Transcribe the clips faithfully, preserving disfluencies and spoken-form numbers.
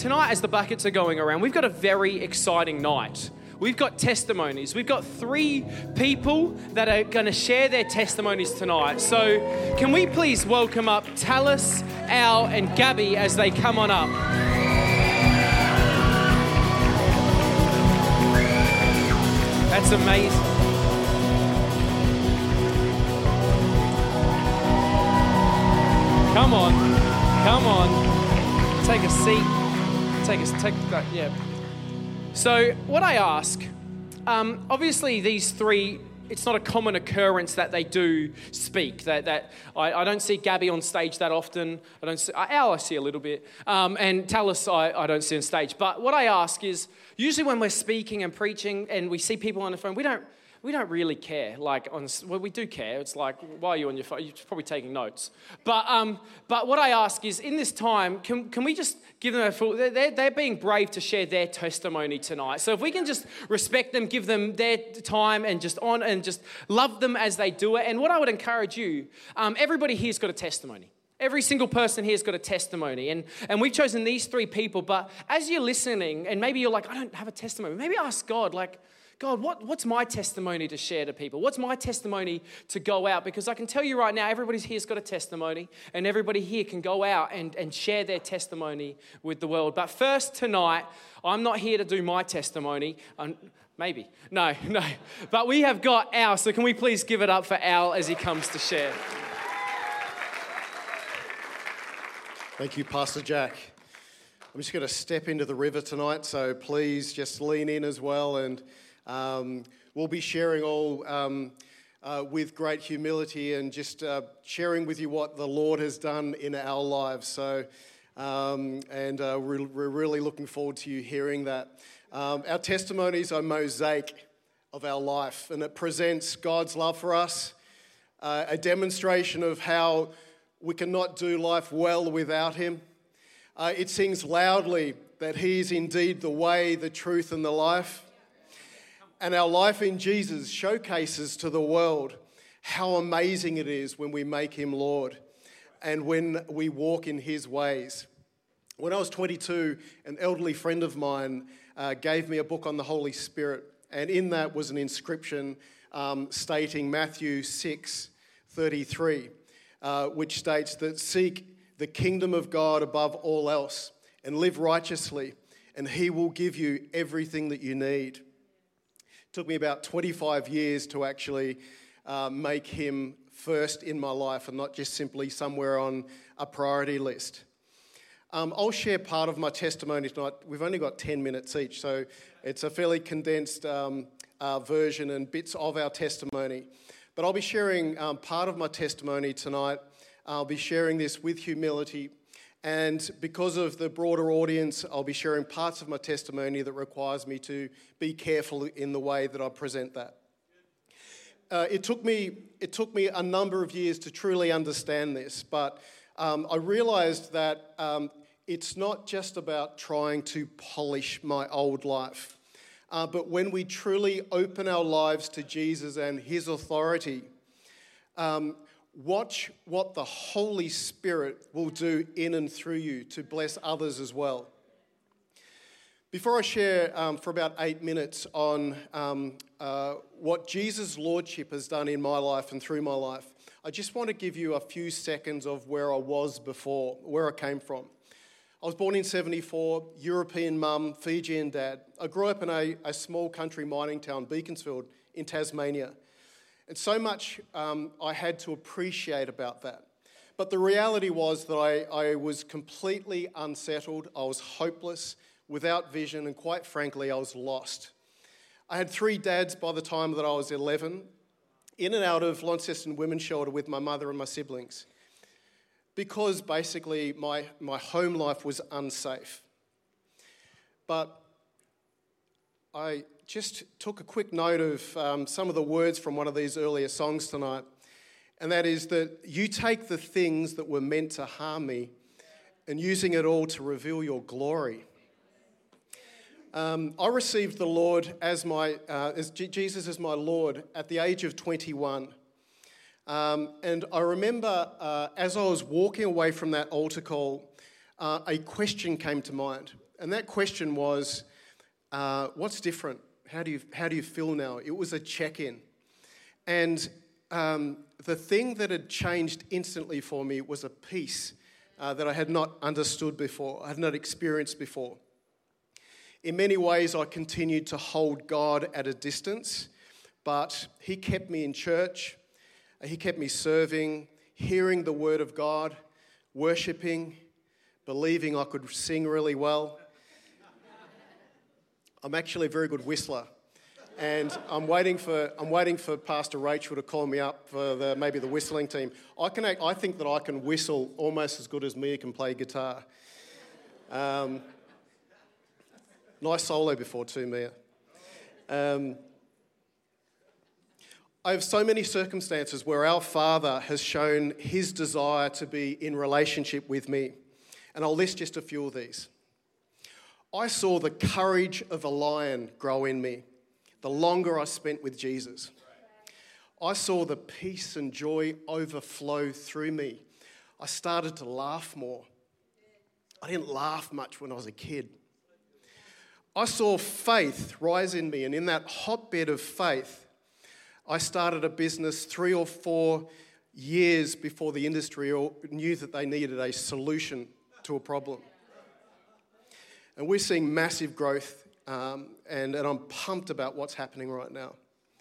tonight, as the buckets are going around, we've got a very exciting night. We've got testimonies. We've got three people that are going to share their testimonies tonight. So can we please welcome up Talis, Al, and Gabby as they come on up. That's amazing. Come on. Come on. Take a seat. Take a, take that, yeah. So what I ask, um, obviously these three, it's not a common occurrence that they do speak. That that I, I don't see Gabby on stage that often. I don't see, Al I see a little bit, um, and Talis I, I don't see on stage. But what I ask is, usually when we're speaking and preaching and we see people on the phone, we don't we don't really care. Like on, well, we do care. It's like, why are you on your phone? You're probably taking notes. But um, but what I ask is, in this time, can can we just give them a full? They're they're being brave to share their testimony tonight. So if we can just respect them, give them their time, and just on and just love them as they do it. And what I would encourage you, um, everybody here's got a testimony. Every single person here has got a testimony. And, and we've chosen these three people. But as you're listening, and maybe you're like, I don't have a testimony. Maybe ask God, like, God, what, what's my testimony to share to people? What's my testimony to go out? Because I can tell you right now, everybody here's got a testimony, and everybody here can go out and, and share their testimony with the world. But first tonight, I'm not here to do my testimony. Um, maybe. No, no. But we have got Al, so can we please give it up for Al as he comes to share? Thank you, Pastor Jack. I'm just going to step into the river tonight, so please just lean in as well, and um, we'll be sharing all um, uh, with great humility and just uh, sharing with you what the Lord has done in our lives. So, um, and uh, we're, we're really looking forward to you hearing that. Um, our testimonies are a mosaic of our life, and it presents God's love for us, uh, a demonstration of how we cannot do life well without Him. Uh, it sings loudly that He is indeed the way, the truth, and the life. And our life in Jesus showcases to the world how amazing it is when we make Him Lord and when we walk in His ways. When I was twenty-two, an elderly friend of mine uh, gave me a book on the Holy Spirit, and in that was an inscription um, stating Matthew six thirty-three, uh, which states that seek the kingdom of God above all else and live righteously, and He will give you everything that you need. It took me about twenty-five years to actually uh, make Him first in my life and not just simply somewhere on a priority list. Um, I'll share part of my testimony tonight. We've only got ten minutes each, so it's a fairly condensed um, uh, version and bits of our testimony. But I'll be sharing um, part of my testimony tonight. I'll be sharing this with humility, and because of the broader audience, I'll be sharing parts of my testimony that requires me to be careful in the way that I present that. Uh, it took me it took me a number of years to truly understand this, but um, I realised that um, it's not just about trying to polish my old life, uh, but when we truly open our lives to Jesus and His authority, um, watch what the Holy Spirit will do in and through you to bless others as well. Before I share um, for about eight minutes on um, uh, what Jesus' Lordship has done in my life and through my life, I just want to give you a few seconds of where I was before, where I came from. I was born in seventy-four, European mum, Fijian dad. I grew up in a, a small country mining town, Beaconsfield, in Tasmania. And so much um, I had to appreciate about that. But the reality was that I, I was completely unsettled. I was hopeless, without vision, and quite frankly, I was lost. I had three dads by the time that I was eleven, in and out of Launceston Women's Shelter with my mother and my siblings, because basically my, my home life was unsafe. But I just took a quick note of um, some of the words from one of these earlier songs tonight, and that is that you take the things that were meant to harm me and using it all to reveal your glory. Um, I received the Lord as my, uh, as G- Jesus as my Lord at the age of twenty-one. Um, and I remember uh, as I was walking away from that altar call, uh, a question came to mind. And that question was, uh, what's different? How do you, how do you feel now? It was a check-in. And um, the thing that had changed instantly for me was a peace uh, that I had not understood before, I had not experienced before. In many ways, I continued to hold God at a distance, but he kept me in church. He kept me serving, hearing the word of God, worshipping, believing I could sing really well. I'm actually a very good whistler, and I'm waiting for I'm waiting for Pastor Rachel to call me up for the, maybe the whistling team. I can act, I think that I can whistle almost as good as Mia can play guitar. Um, nice solo before too, Mia. Um, I have so many circumstances where our Father has shown his desire to be in relationship with me, and I'll list just a few of these. I saw the courage of a lion grow in me the longer I spent with Jesus. I saw the peace and joy overflow through me. I started to laugh more. I didn't laugh much when I was a kid. I saw faith rise in me, and in that hotbed of faith, I started a business three or four years before the industry knew that they needed a solution to a problem. And we're seeing massive growth, um, and, and I'm pumped about what's happening right now.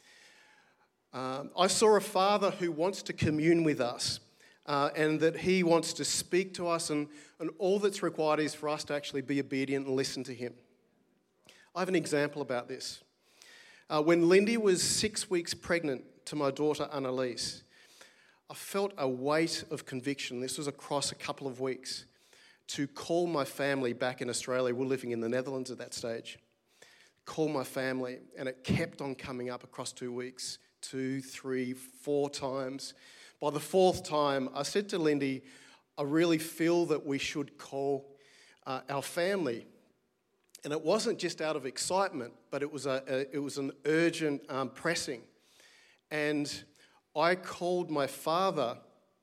Um, I saw a Father who wants to commune with us, uh, and that he wants to speak to us, and, and all that's required is for us to actually be obedient and listen to him. I have an example about this. Uh, when Lindy was six weeks pregnant to my daughter Annalise, I felt a weight of conviction. This was across a couple of weeks, to call my family back in Australia. We're living in the Netherlands at that stage. Call my family, and it kept on coming up across two weeks, two, three, four times. By the fourth time, I said to Lindy, I really feel that we should call uh, our family. And it wasn't just out of excitement, but it was a, a it was an urgent um, pressing. And I called my father,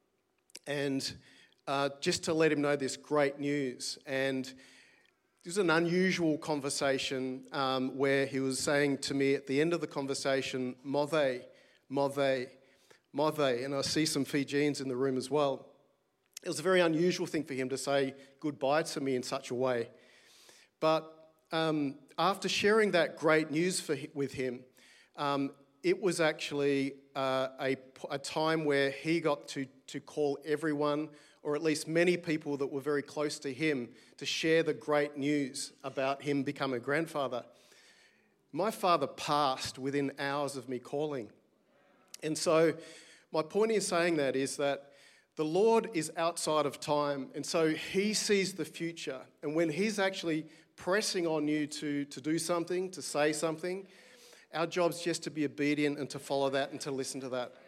and uh, just to let him know this great news. And it was an unusual conversation um, where he was saying to me at the end of the conversation, "Mothe, mothe, mothe," and I see some Fijians in the room as well. It was a very unusual thing for him to say goodbye to me in such a way, but Um, after sharing that great news for, with him, um, it was actually uh, a, a time where he got to, to call everyone, or at least many people that were very close to him, to share the great news about him becoming a grandfather. My father passed within hours of me calling. And so my point in saying that is that the Lord is outside of time, and so he sees the future. And when he's actually pressing on you to, to do something, to say something, our job's just to be obedient and to follow that and to listen to that.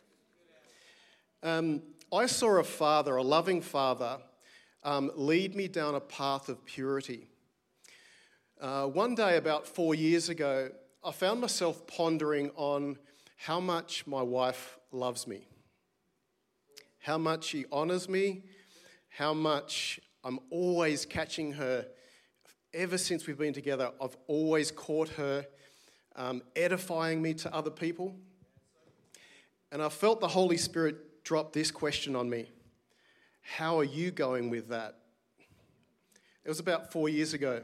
Um, I saw a father, a loving father, um, lead me down a path of purity. Uh, one day about four years ago, I found myself pondering on how much my wife loves me, how much she honours me, how much I'm always catching her. Ever since we've been together, I've always caught her um, edifying me to other people. And I felt the Holy Spirit drop this question on me. How are you going with that? It was about four years ago.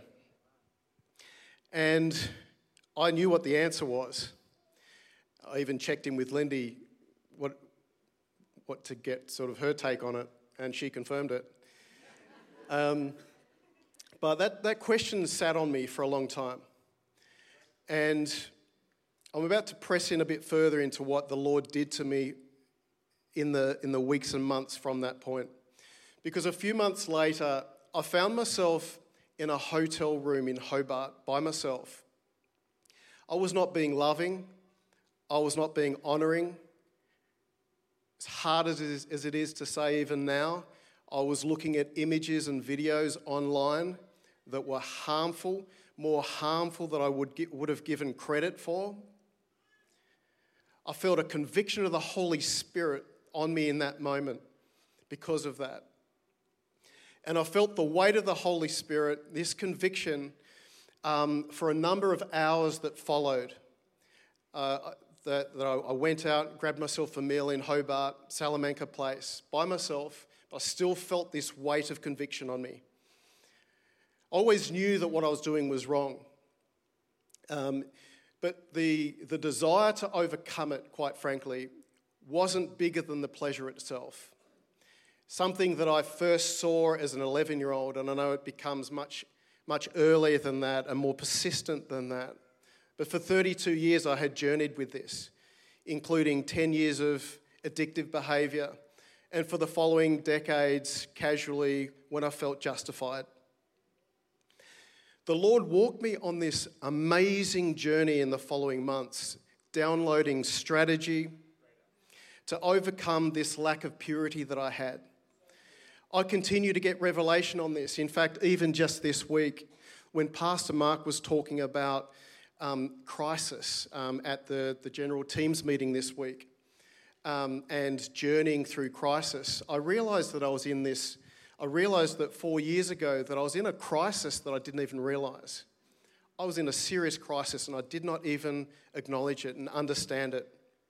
And I knew what the answer was. I even checked in with Lindy what, what to get sort of her take on it, and she confirmed it. Um, But that, that question sat on me for a long time. And I'm about to press in a bit further into what the Lord did to me in the, in the weeks and months from that point. Because a few months later, I found myself in a hotel room in Hobart by myself. I was not being loving. I was not being honouring. As hard as it is, as it is to say even now, I was looking at images and videos online that were harmful, more harmful than I would get, would have given credit for. I felt a conviction of the Holy Spirit on me in that moment because of that. And I felt the weight of the Holy Spirit, this conviction, um, for a number of hours that followed. Uh, that, that I, I went out, grabbed myself a meal in Hobart, Salamanca Place, by myself, but I still felt this weight of conviction on me. I always knew that what I was doing was wrong. Um, but the, the desire to overcome it, quite frankly, wasn't bigger than the pleasure itself. Something that I first saw as an eleven-year-old, and I know it becomes much, much earlier than that and more persistent than that. But for thirty-two years, I had journeyed with this, including ten years of addictive behaviour, and for the following decades, casually, when I felt justified. The Lord walked me on this amazing journey in the following months, downloading strategy to overcome this lack of purity that I had. I continue to get revelation on this. In fact, even just this week, when Pastor Mark was talking about um, crisis um, at the, the general teams meeting this week um, and journeying through crisis, I realised that I was in this, I realised that four years ago that I was in a crisis that I didn't even realise. I was in a serious crisis and I did not even acknowledge it and understand it.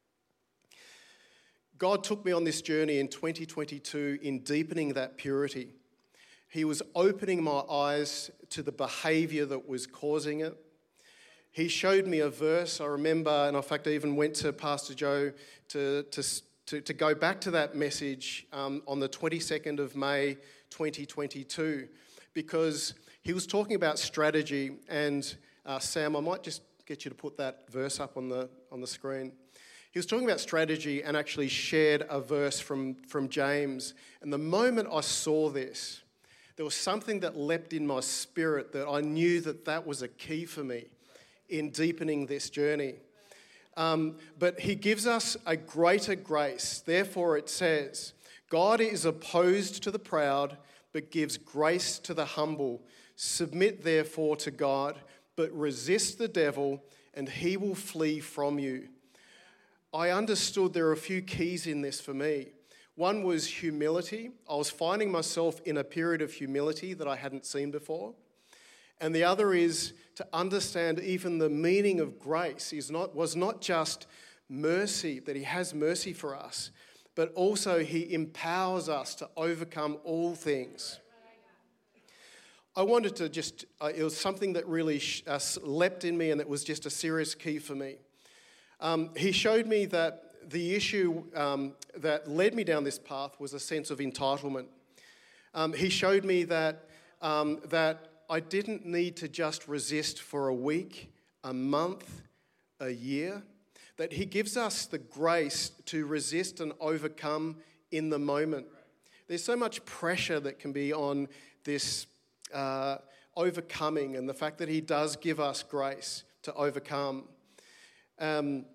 God took me on this journey in twenty twenty-two in deepening that purity. He was opening my eyes to the behaviour that was causing it. He showed me a verse, I remember, and in fact I even went to Pastor Joe to, to, to, to go back to that message um, on the twenty-second of May twenty twenty-two, because he was talking about strategy, and uh, Sam, I might just get you to put that verse up on the on the screen. He was talking about strategy and actually shared a verse from, from James. And the moment I saw this, there was something that leapt in my spirit that I knew that that was a key for me in deepening this journey. Um, but he gives us a greater grace. Therefore it says, God is opposed to the proud, but gives grace to the humble. Submit therefore to God, but resist the devil, and he will flee from you. I understood there are a few keys in this for me. One was humility. I was finding myself in a period of humility that I hadn't seen before. And the other is to understand even the meaning of grace is not, was not just mercy, that he has mercy for us, but also he empowers us to overcome all things. I wanted to just, uh, it was something that really sh- uh, leapt in me, and it was just a serious key for me. Um, he showed me that the issue um, that led me down this path was a sense of entitlement. Um, he showed me that, um, that I didn't need to just resist for a week, a month, a year, that he gives us the grace to resist and overcome in the moment. There's so much pressure that can be on this uh, overcoming, and the fact that he does give us grace to overcome. Um,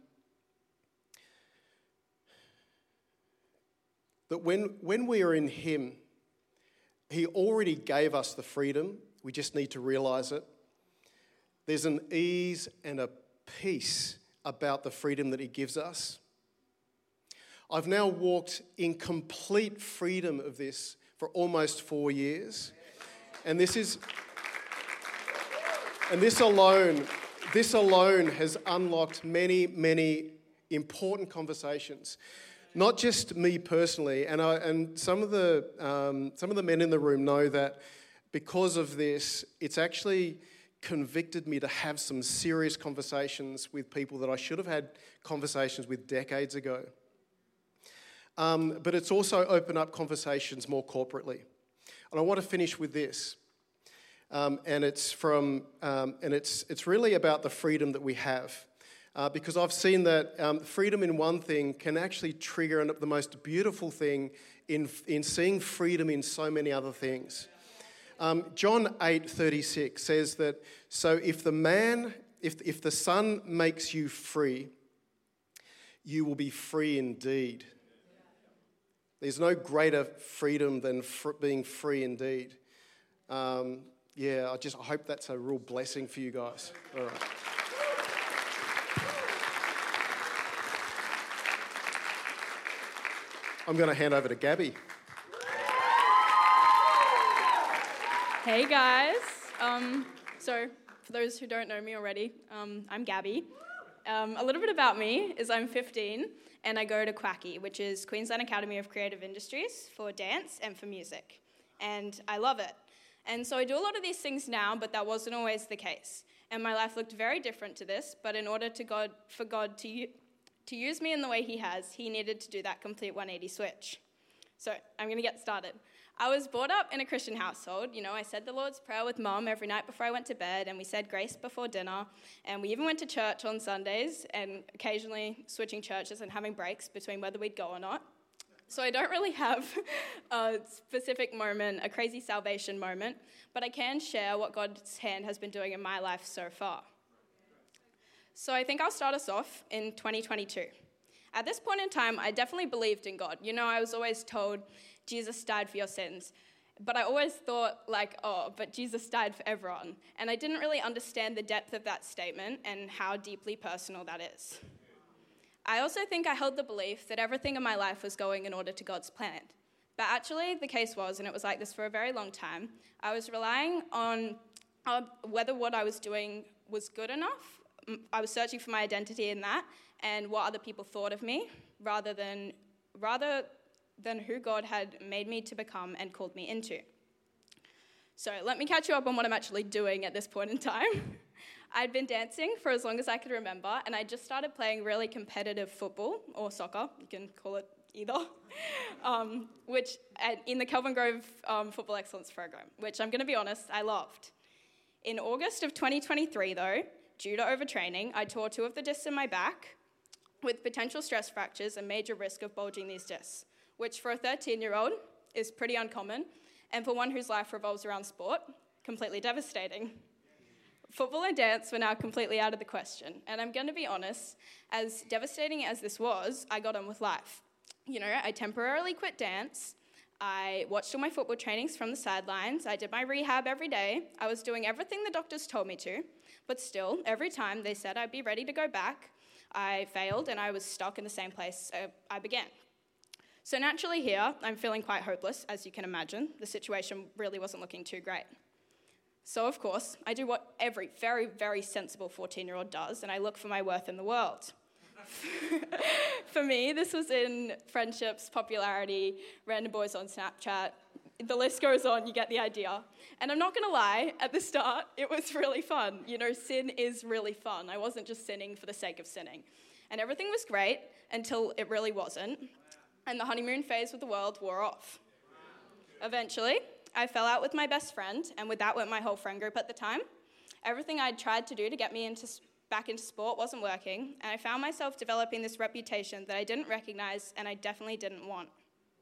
that when, when we are in him, he already gave us the freedom. We just need to realise it. There's an ease and a peace about the freedom that he gives us. I've now walked in complete freedom of this for almost four years. And this is, and this alone... This alone has unlocked many, many important conversations. Not just me personally, and I, and some of the um, some of the men in the room know that because of this, it's actually convicted me to have some serious conversations with people that I should have had conversations with decades ago. Um, but it's also opened up conversations more corporately. And I want to finish with this. Um, and it's from, um, and it's it's really about the freedom that we have, uh, because I've seen that um, freedom in one thing can actually trigger the most beautiful thing in in seeing freedom in so many other things. Um, John eight thirty-six says that, so if the man, if if the Son makes you free, you will be free indeed. There's no greater freedom than fr- being free indeed. Um, Yeah, I just I hope that's a real blessing for you guys. All right. I'm going to hand over to Gabby. Hey guys. Um, so, for those who don't know me already, um, I'm Gabby. Um, a little bit about me is I'm fifteen and I go to Quacky, which is Queensland Academy of Creative Industries for dance and for music. And I love it. And so I do a lot of these things now, but that wasn't always the case. And my life looked very different to this, but in order to God, for God to, u- to use me in the way he has, he needed to do that complete one eighty switch. So I'm going to get started. I was brought up in a Christian household. You know, I said the Lord's Prayer with Mum every night before I went to bed, and we said grace before dinner, and we even went to church on Sundays, and occasionally switching churches and having breaks between whether we'd go or not. So I don't really have a specific moment, a crazy salvation moment, but I can share what God's hand has been doing in my life so far. So I think I'll start us off in twenty twenty-two. At this point in time, I definitely believed in God. You know, I was always told, Jesus died for your sins. But I always thought, like, oh, but Jesus died for everyone. And I didn't really understand the depth of that statement and how deeply personal that is. I also think I held the belief that everything in my life was going in order to God's plan. But actually, the case was, and it was like this for a very long time, I was relying on uh, whether what I was doing was good enough. I was searching for my identity in that and what other people thought of me, rather than rather than who God had made me to become and called me into. So let me catch you up on what I'm actually doing at this point in time. I'd been dancing for as long as I could remember, and I just started playing really competitive football, or soccer, you can call it either, um, which uh, in the Kelvin Grove um, Football Excellence Program, which I'm going to be honest, I loved. In August of twenty twenty-three, though, due to overtraining, I tore two of the discs in my back with potential stress fractures and major risk of bulging these discs, which for a thirteen-year-old is pretty uncommon, and for one whose life revolves around sport, completely devastating. Football and dance were now completely out of the question, and I'm going to be honest, as devastating as this was, I got on with life. You know, I temporarily quit dance, I watched all my football trainings from the sidelines, I did my rehab every day, I was doing everything the doctors told me to, but still, every time they said I'd be ready to go back, I failed and I was stuck in the same place uh, I began. So naturally here, I'm feeling quite hopeless, as you can imagine. The situation really wasn't looking too great. So of course, I do what every very, very sensible fourteen-year-old does, and I look for my worth in the world. For me, this was in friendships, popularity, random boys on Snapchat. The list goes on, you get the idea. And I'm not going to lie, at the start, it was really fun. You know, sin is really fun. I wasn't just sinning for the sake of sinning. And everything was great until it really wasn't. And the honeymoon phase with the world wore off. Eventually, I fell out with my best friend, and with that went my whole friend group at the time. Everything I'd tried to do to get me into, back into sport wasn't working, and I found myself developing this reputation that I didn't recognize and I definitely didn't want.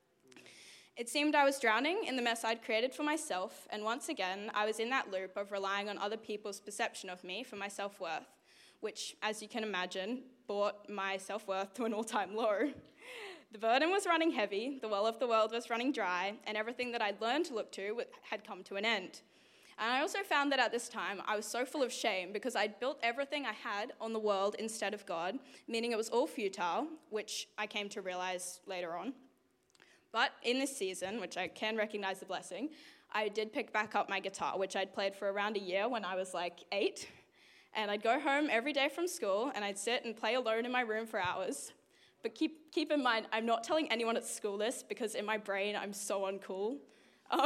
It seemed I was drowning in the mess I'd created for myself, and once again, I was in that loop of relying on other people's perception of me for my self-worth, which, as you can imagine, brought my self-worth to an all-time low. The burden was running heavy, the well of the world was running dry, and everything that I'd learned to look to had come to an end. And I also found that at this time, I was so full of shame because I'd built everything I had on the world instead of God, meaning it was all futile, which I came to realize later on. But in this season, which I can recognize the blessing, I did pick back up my guitar, which I'd played for around a year when I was like eight. And I'd go home every day from school, and I'd sit and play alone in my room for hours. But keep keep in mind, I'm not telling anyone at school this because in my brain, I'm so uncool. Um,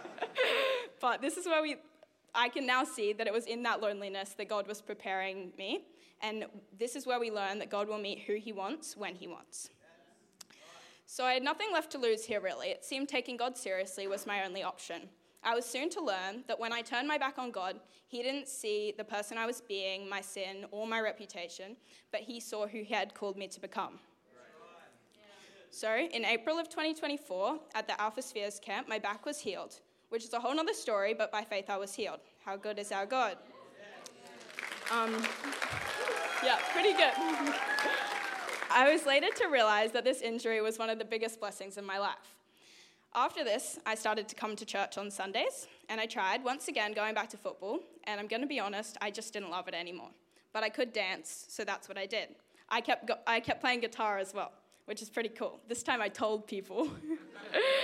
but this is where we, I can now see that it was in that loneliness that God was preparing me. And this is where we learn that God will meet who he wants when he wants. So I had nothing left to lose here, really. It seemed taking God seriously was my only option. I was soon to learn that when I turned my back on God, he didn't see the person I was being, my sin, or my reputation, but he saw who he had called me to become. So in April of twenty twenty-four, at the Alpha Spheres camp, my back was healed, which is a whole other story, but by faith I was healed. How good is our God? Um, yeah, pretty good. I was later to realize that this injury was one of the biggest blessings in my life. After this, I started to come to church on Sundays, and I tried, once again, going back to football, and I'm going to be honest, I just didn't love it anymore. But I could dance, so that's what I did. I kept go- I kept playing guitar as well, which is pretty cool. This time I told people.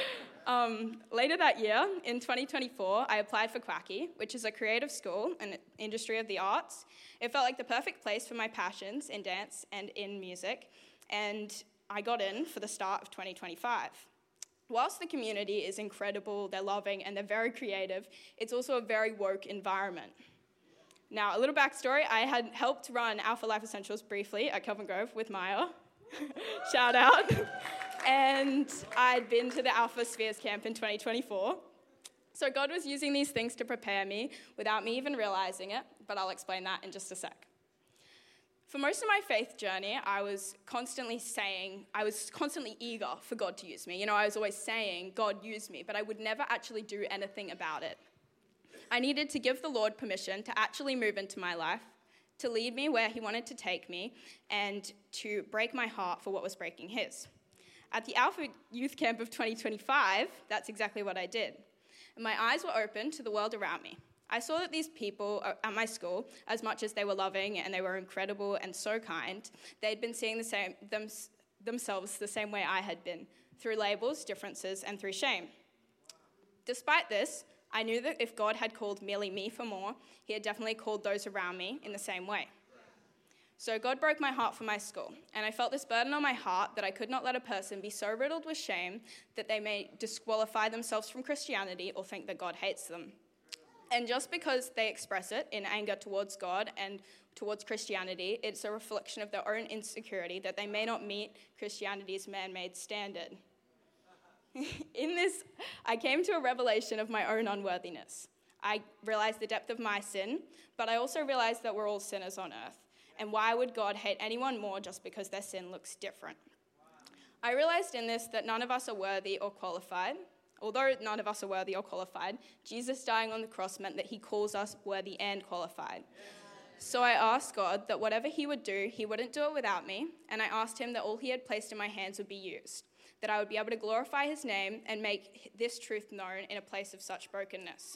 Um, later that year, in twenty twenty-four, I applied for Quacky, which is a creative school in the industry of the arts. It felt like the perfect place for my passions in dance and in music, and I got in for the start of twenty twenty-five. Whilst the community is incredible, they're loving, and they're very creative, it's also a very woke environment. Now, a little backstory, I had helped run Alpha Life Essentials briefly at Kelvin Grove with Maya. Shout out. And I'd been to the Alpha Spheres camp in twenty twenty-four. So God was using these things to prepare me without me even realizing it, but I'll explain that in just a sec. For most of my faith journey, I was constantly saying, I was constantly eager for God to use me. You know, I was always saying, God, use me, but I would never actually do anything about it. I needed to give the Lord permission to actually move into my life, to lead me where he wanted to take me, and to break my heart for what was breaking his. At the Alpha Youth Camp of twenty twenty-five, that's exactly what I did. And my eyes were open to the world around me. I saw that these people at my school, as much as they were loving and they were incredible and so kind, they'd been seeing the same them, themselves the same way I had been, through labels, differences, and through shame. Despite this, I knew that if God had called merely me for more, he had definitely called those around me in the same way. So God broke my heart for my school, and I felt this burden on my heart that I could not let a person be so riddled with shame that they may disqualify themselves from Christianity or think that God hates them. And just because they express it in anger towards God and towards Christianity, it's a reflection of their own insecurity that they may not meet Christianity's man-made standard. In this, I came to a revelation of my own unworthiness. I realized the depth of my sin, but I also realized that we're all sinners on earth. And why would God hate anyone more just because their sin looks different? I realized in this that none of us are worthy or qualified. Although none of us are worthy or qualified, Jesus dying on the cross meant that he calls us worthy and qualified. So I asked God that whatever he would do, he wouldn't do it without me, and I asked him that all he had placed in my hands would be used, that I would be able to glorify his name and make this truth known in a place of such brokenness.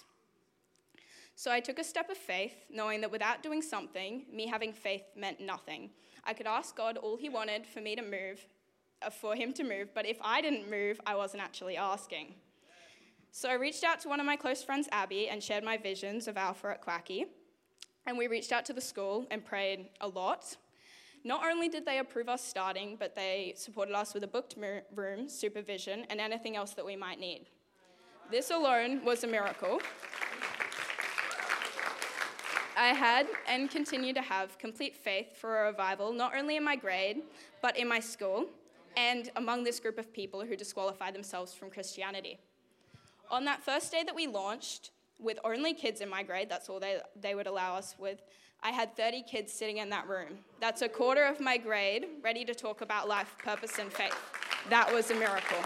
So I took a step of faith, knowing that without doing something, me having faith meant nothing. I could ask God all he wanted for me to move, uh, for him to move, but if I didn't move, I wasn't actually asking. So I reached out to one of my close friends, Abby, and shared my visions of Alpha at Quacky. And we reached out to the school and prayed a lot. Not only did they approve us starting, but they supported us with a booked room, supervision, and anything else that we might need. This alone was a miracle. I had and continue to have complete faith for a revival, not only in my grade, but in my school, and among this group of people who disqualify themselves from Christianity. On that first day that we launched, with only kids in my grade, that's all they, they would allow us with, I had thirty kids sitting in that room. That's a quarter of my grade, ready to talk about life, purpose, and faith. That was a miracle.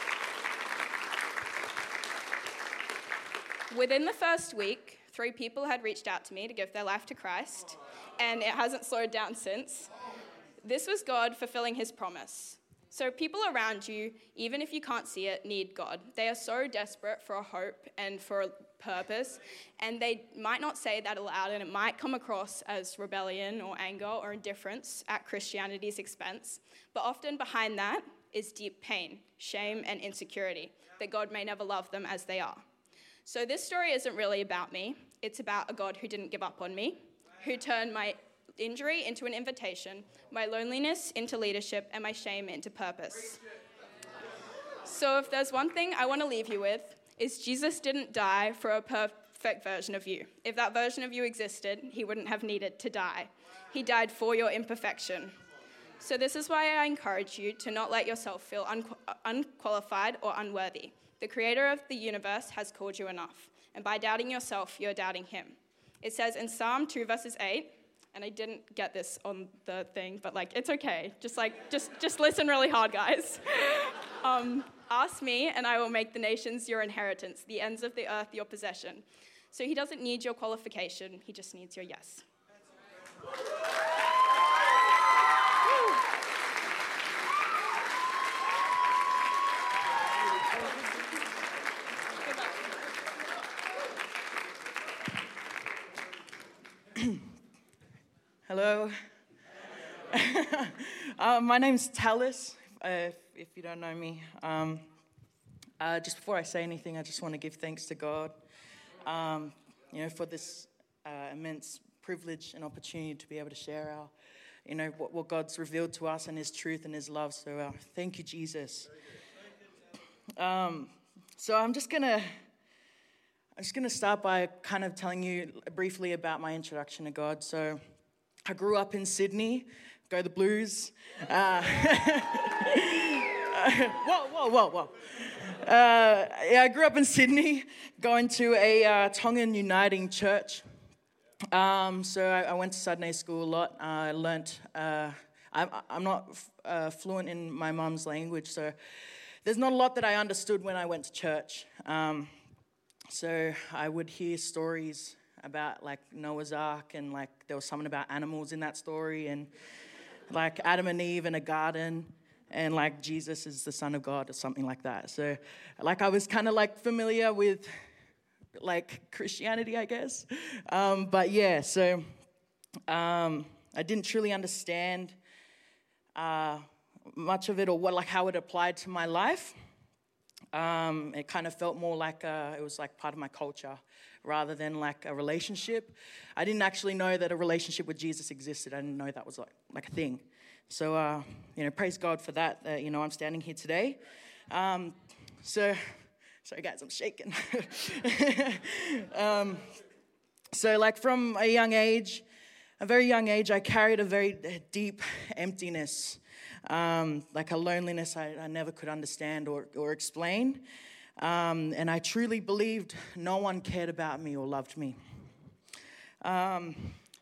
Within the first week, three people had reached out to me to give their life to Christ, and it hasn't slowed down since. This was God fulfilling his promise. So people around you, even if you can't see it, need God. They are so desperate for a hope and for a purpose, and they might not say that aloud, and it might come across as rebellion or anger or indifference at Christianity's expense. But often behind that is deep pain, shame, and insecurity, that God may never love them as they are. So this story isn't really about me. It's about a God who didn't give up on me, who turned my injury into an invitation, my loneliness into leadership, and my shame into purpose. So if there's one thing I want to leave you with, is Jesus didn't die for a perfect version of you. If that version of you existed, he wouldn't have needed to die. He died for your imperfection. So this is why I encourage you to not let yourself feel unqu- unqualified or unworthy. The creator of the universe has called you enough, and by doubting yourself, you're doubting him. It says in Psalm two verses eight, and I didn't get this on the thing, but like, it's okay. Just like, just, just listen really hard, guys. um, Ask me, and I will make the nations your inheritance, the ends of the earth your possession. So he doesn't need your qualification, he just needs your yes. Hello. uh, my name's Talis, uh, if, if you don't know me. Um, Uh, just before I say anything, I just want to give thanks to God, um, you know, for this uh, immense privilege and opportunity to be able to share our, you know, what, what God's revealed to us and His truth and His love. So uh, thank you, Jesus. Um, so I'm just gonna, I'm just gonna start by kind of telling you briefly about my introduction to God. So I grew up in Sydney. Go the Blues. Uh, whoa, whoa, whoa, whoa. Uh, yeah, I grew up in Sydney, going to a uh, Tongan Uniting church. Um, so I, I went to Sunday school a lot. Uh, I learnt, uh, I'm, I'm not uh, fluent in my mum's language, so there's not a lot that I understood when I went to church. Um, so I would hear stories about like Noah's Ark, and like there was something about animals in that story, and like Adam and Eve in a garden, and like Jesus is the Son of God or something like that. So like I was kind of like familiar with like Christianity, I guess. Um, but yeah, so um, I didn't truly understand uh, much of it, or what like how it applied to my life. Um, it kind of felt more like a, it was like part of my culture rather than like a relationship. I didn't actually know that a relationship with Jesus existed. I didn't know that was like, like a thing. So, uh, you know, praise God for that. Uh, you know, I'm standing here today. Um, so, sorry guys, I'm shaking. um, so like from a young age, a very young age, I carried a very deep emptiness, um, like a loneliness I, I never could understand or, or explain. Um, and I truly believed no one cared about me or loved me. Um,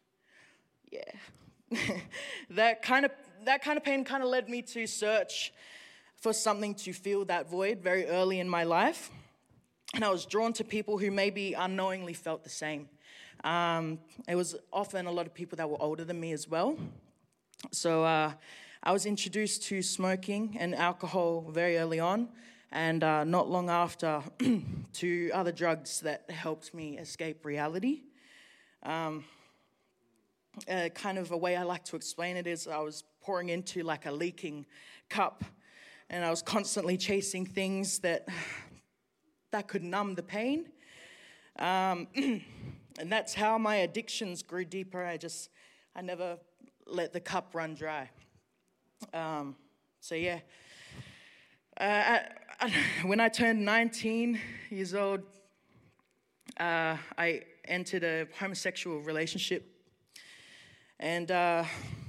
yeah, that kind of that kind of pain kind of led me to search for something to fill that void very early in my life, and I was drawn to people who maybe unknowingly felt the same. Um, it was often a lot of people that were older than me as well. So uh, I was introduced to smoking and alcohol very early on. And uh, not long after, to other drugs that helped me escape reality. Um, uh, kind of a way I like to explain it is I was pouring into like a leaking cup, and I was constantly chasing things that that could numb the pain. Um, and that's how my addictions grew deeper. I just, I never let the cup run dry. Um, so yeah. Uh, I, I, when I turned nineteen years old, uh, I entered a homosexual relationship. And uh,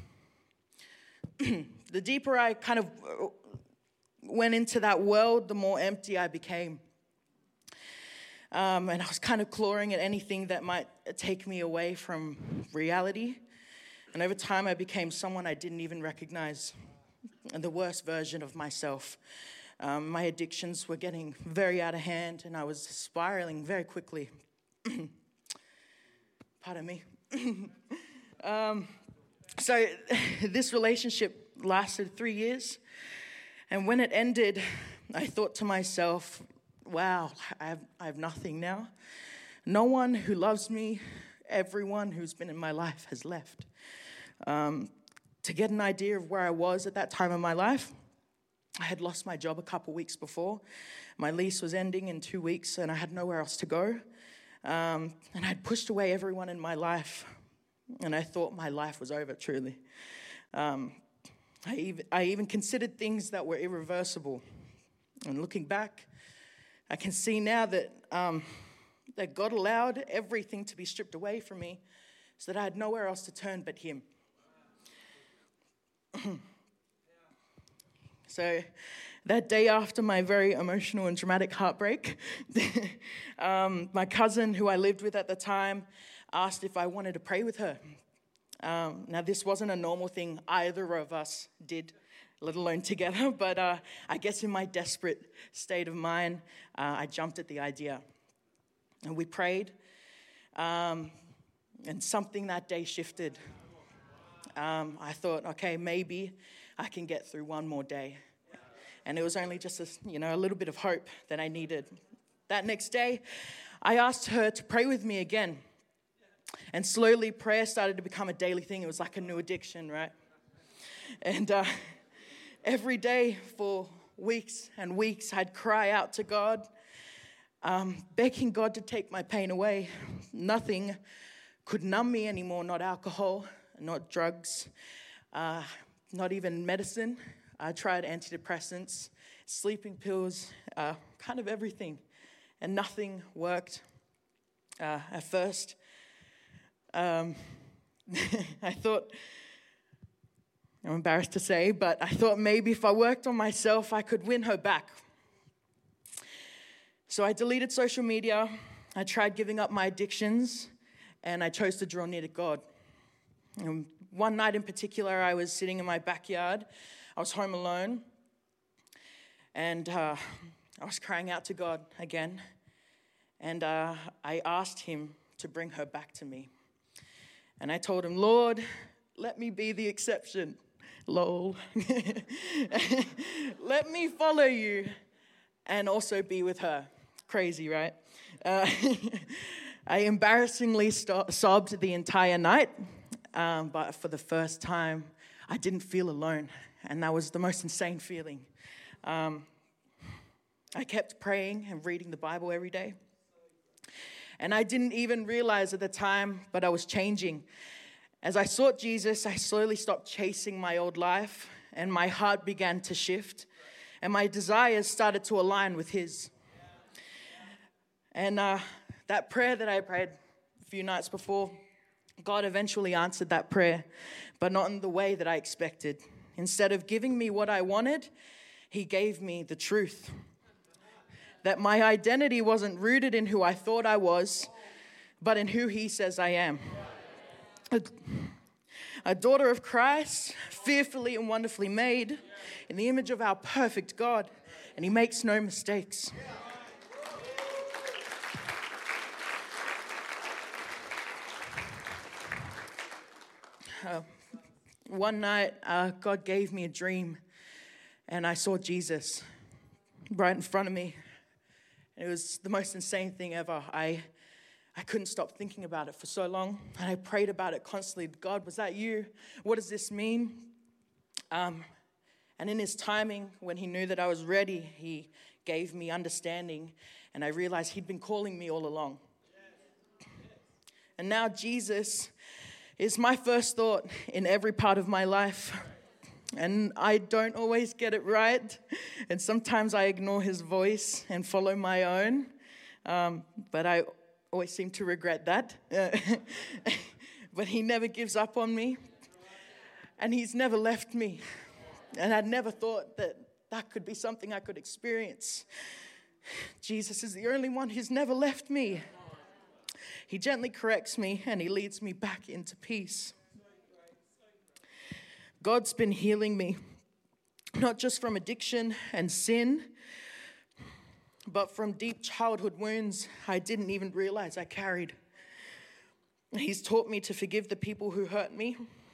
the deeper I kind of went into that world, the more empty I became. Um, and I was kind of clawing at anything that might take me away from reality. And over time, I became someone I didn't even recognize, and the worst version of myself. Um, my addictions were getting very out of hand, and I was spiraling very quickly. Pardon me. um, so this relationship lasted three years, and when it ended, I thought to myself, wow, I have, I have nothing now. No one who loves me, everyone who's been in my life has left. Um, to get an idea of where I was at that time in my life, I had lost my job a couple weeks before. My lease was ending in two weeks, and I had nowhere else to go. Um, and I'd pushed away everyone in my life, and I thought my life was over, truly. Um, I, even, I even considered things that were irreversible. And looking back, I can see now that, um, that God allowed everything to be stripped away from me so that I had nowhere else to turn but Him. So that day after my very emotional and dramatic heartbreak, um, my cousin, who I lived with at the time, asked if I wanted to pray with her. Um, now, this wasn't a normal thing either of us did, let alone together, but uh, I guess in my desperate state of mind, uh, I jumped at the idea. And we prayed, um, and something that day shifted. Um, I thought, okay, maybe I can get through one more day. And it was only just a, you know, a little bit of hope that I needed. That next day, I asked her to pray with me again. And slowly, prayer started to become a daily thing. It was like a new addiction, right? And uh, every day for weeks and weeks, I'd cry out to God, um, begging God to take my pain away. Nothing could numb me anymore, not alcohol, not drugs, uh, not even medicine. I tried antidepressants, sleeping pills, uh, kind of everything, and nothing worked uh, at first. Um, I thought, I'm embarrassed to say, but I thought maybe if I worked on myself, I could win her back. So I deleted social media, I tried giving up my addictions, and I chose to draw near to God. And one night in particular, I was sitting in my backyard. I was home alone, and uh, I was crying out to God again, and uh, I asked him to bring her back to me. And I told him, Lord, let me be the exception. Lol. Let me follow you and also be with her. Crazy, right? Uh, I embarrassingly st- sobbed the entire night, um, but for the first time, I didn't feel alone, and that was the most insane feeling. Um, I kept praying and reading the Bible every day, and I didn't even realize at the time, but I was changing. As I sought Jesus, I slowly stopped chasing my old life, and my heart began to shift, and my desires started to align with his. And uh, that prayer that I prayed a few nights before, God eventually answered that prayer, but not in the way that I expected. Instead of giving me what I wanted, he gave me the truth. That my identity wasn't rooted in who I thought I was, but in who he says I am. A, a daughter of Christ, fearfully and wonderfully made, in the image of our perfect God, and he makes no mistakes. Uh, one night, uh, God gave me a dream, and I saw Jesus right in front of me. It was the most insane thing ever. I I couldn't stop thinking about it for so long, and I prayed about it constantly. God, was that you? What does this mean? Um, and in his timing, when he knew that I was ready, he gave me understanding, and I realized he'd been calling me all along. And now Jesus is my first thought in every part of my life. And I don't always get it right. And sometimes I ignore his voice and follow my own. Um, but I always seem to regret that. But he never gives up on me. And he's never left me. And I never thought that that could be something I could experience. Jesus is the only one who's never left me. He gently corrects me and he leads me back into peace. God's been healing me, not just from addiction and sin, but from deep childhood wounds I didn't even realize I carried. He's taught me to forgive the people who hurt me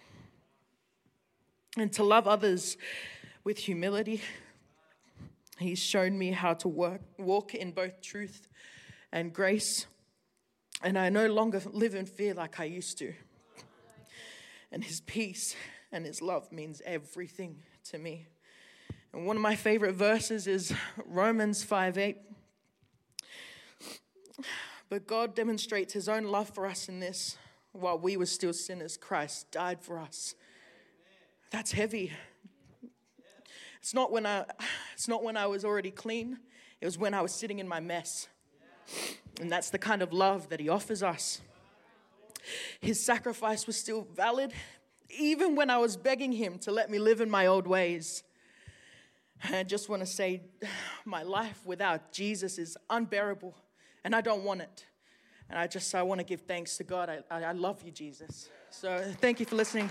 and to love others with humility. He's shown me how to work, walk in both truth and grace. And I no longer live in fear like I used to. And his peace and his love means everything to me. And one of my favorite verses is Romans five eight. But God demonstrates his own love for us in this. While we were still sinners, Christ died for us. That's heavy. It's not when I, it's not when I was already clean. It was when I was sitting in my mess. And that's the kind of love that he offers us. His sacrifice was still valid, even when I was begging him to let me live in my old ways. And I just want to say, my life without Jesus is unbearable, and I don't want it. And I just, I want to give thanks to God. I, I, I love you, Jesus. So thank you for listening.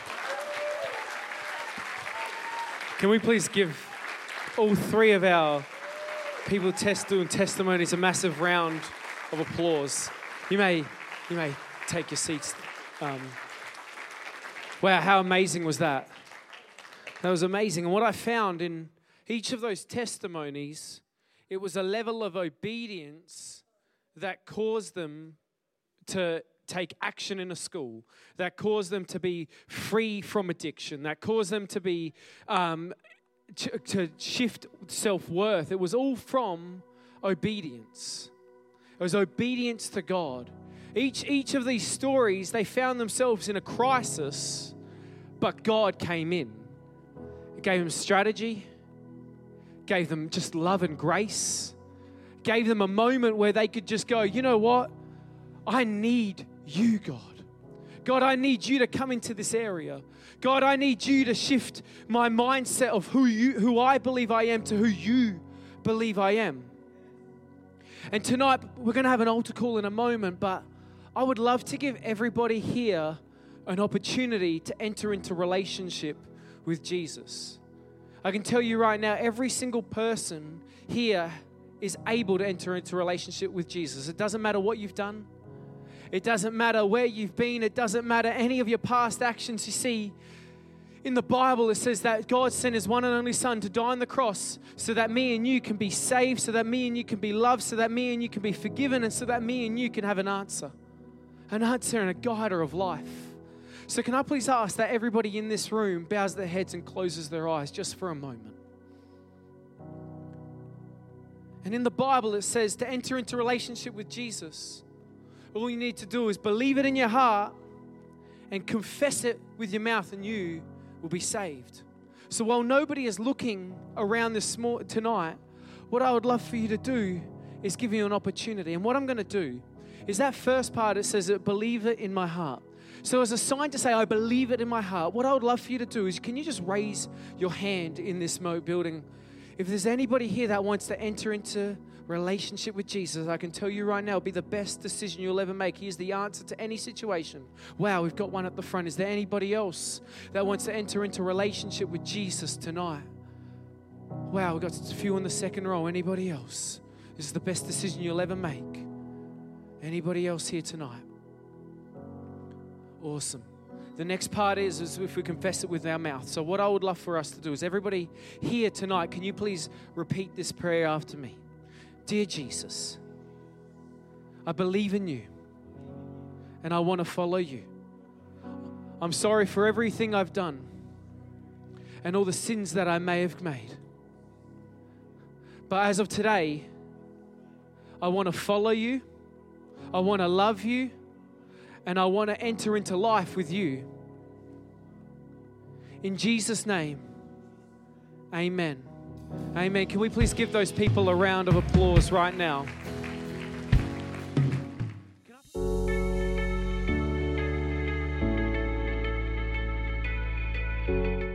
Can we please give all three of our people test doing testimonies a massive round of applause? You may, you may take your seats. Um, wow, how amazing was that? That was amazing. And what I found in each of those testimonies, it was a level of obedience that caused them to take action in a school, that caused them to be free from addiction, that caused them to be um, to, to shift self-worth. It was all from obedience. It was obedience to God. Each, each of these stories, they found themselves in a crisis, but God came in. He gave them strategy, gave them just love and grace, gave them a moment where they could just go, you know what? I need you, God. God, I need you to come into this area. God, I need you to shift my mindset of who you, who I believe I am to who you believe I am. And tonight, we're going to have an altar call in a moment, but I would love to give everybody here an opportunity to enter into relationship with Jesus. I can tell you right now, every single person here is able to enter into a relationship with Jesus. It doesn't matter what you've done. It doesn't matter where you've been. It doesn't matter any of your past actions. You see, in the Bible, it says that God sent His one and only Son to die on the cross so that me and you can be saved, so that me and you can be loved, so that me and you can be forgiven, and so that me and you can have an answer. An answer and a guider of life. So can I please ask that everybody in this room bows their heads and closes their eyes just for a moment? And in the Bible, it says to enter into relationship with Jesus, all you need to do is believe it in your heart and confess it with your mouth, and you will be saved. So while nobody is looking around this small, tonight, what I would love for you to do is give you an opportunity. And what I'm going to do is that first part, it says, believe it in my heart. So as a sign to say, I believe it in my heart, what I would love for you to do is, can you just raise your hand in this building? If there's anybody here that wants to enter into relationship with Jesus, I can tell you right now, it'll be the best decision you'll ever make. Here's the answer to any situation. Wow, we've got one at the front. Is there anybody else that wants to enter into relationship with Jesus tonight? Wow, we've got a few in the second row. Anybody else? This is the best decision you'll ever make. Anybody else here tonight? Awesome. The next part is, is if we confess it with our mouth. So what I would love for us to do is, everybody here tonight, can you please repeat this prayer after me? Dear Jesus, I believe in you and I want to follow you. I'm sorry for everything I've done and all the sins that I may have made. But as of today, I want to follow you, I want to love you, and I want to enter into life with you. In Jesus' name, amen. Amen. Can we please give those people a round of applause right now? Can I-